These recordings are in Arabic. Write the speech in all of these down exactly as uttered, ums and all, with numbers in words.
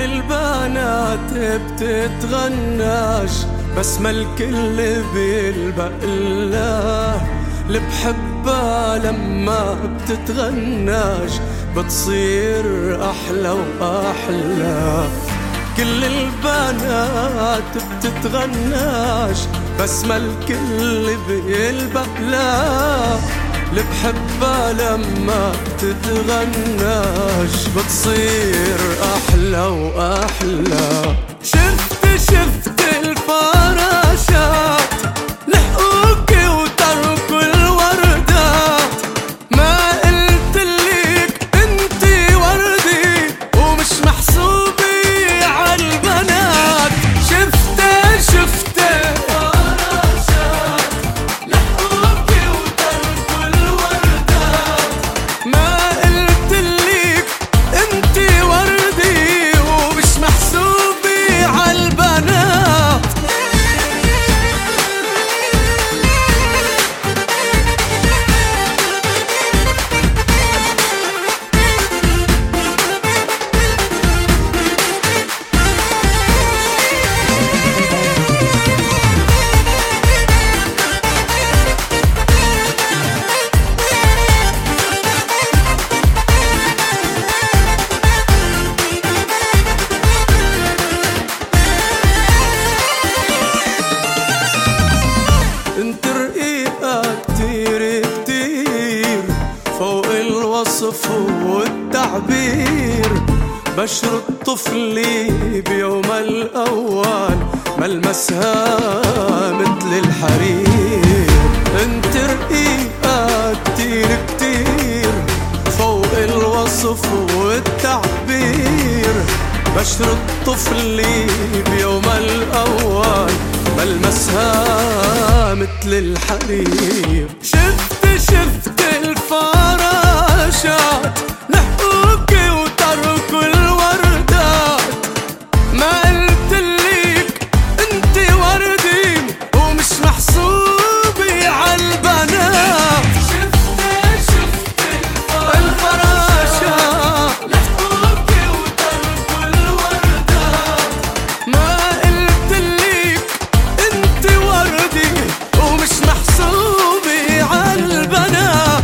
كل البنات بتتغناش بس ما الكل بيلبق الله. اللي بحبها لما بتتغناش بتصير أحلى وأحلى. كل البنات بتتغناش بس ما الكل بيلبق لا. اللي بحبها لما بتتغناش بتصير أحلى وأحلى. شفت شفت الفراشات لحقوكي وتركوا الوردات. ما قلتلك انتي وردي ومش محسوبي عالبنات. شفت شفت الفراشات لحقوكي وتركوا الوردات. ما قلتلك انتي وردي ومش محسوبي عالبنات. انت رقيقة كتير كتير فوق الوصف والتعبير. بشرة طفلي بيوم الأول ملمسها مثل الحرير. انت رقيقة كتير كتير فوق الوصف والتعبير. بشرة طفلي بيوم الأول ملمسها مثل الحرير. شفت شفت الفراشات لحقوكي وتركوا الوردات. ما قلتلك انتي وردي ومش محسوبي عالبنات. شفت شفت الفراشات لحقوكي وتركوا الوردات. ما قلتلك انتي وردي ومش محسوبي عالبنات.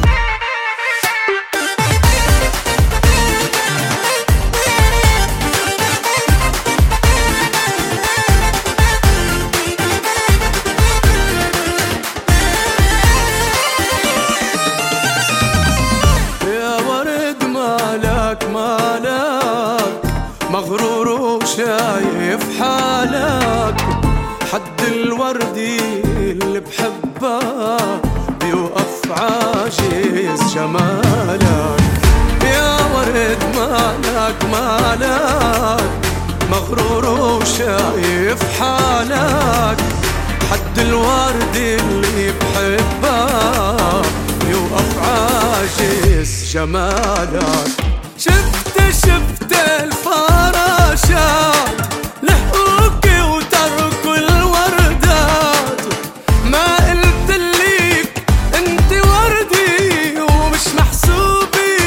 يا ورد مالك مالك مغرور وشايف حالك. حد الوردي اللي بحبها بيوقف عاجز جمالك. يا ورد مالك مالك مغرور وشايف حالك. حد الوردي اللي بحبها بيوقف عاجز جمالك. شفت شفت الفراشات لحقوكي وتركوا الوردات. ما قلتلك انتي وردي ومش محسوبي.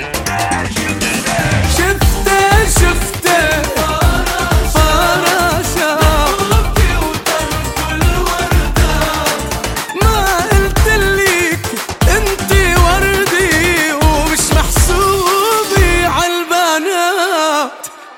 شفت شفت فراشات لحقوكي وتركوا الوردات. ما قلتلك انتي وردي ومش محسوبي عالبنات.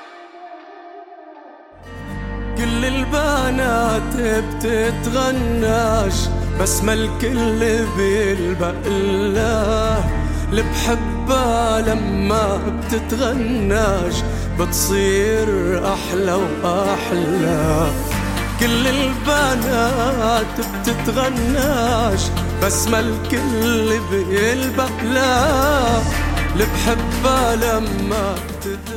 كل البنات بتتغناش بس ما الكل بيلبق الله. اللي بحبها لما بتتغناش بتصير أحلى وأحلى. كل البنات بتتغناش بس ما الكل بيلبق لا. اللي بحبها لما بتتغناش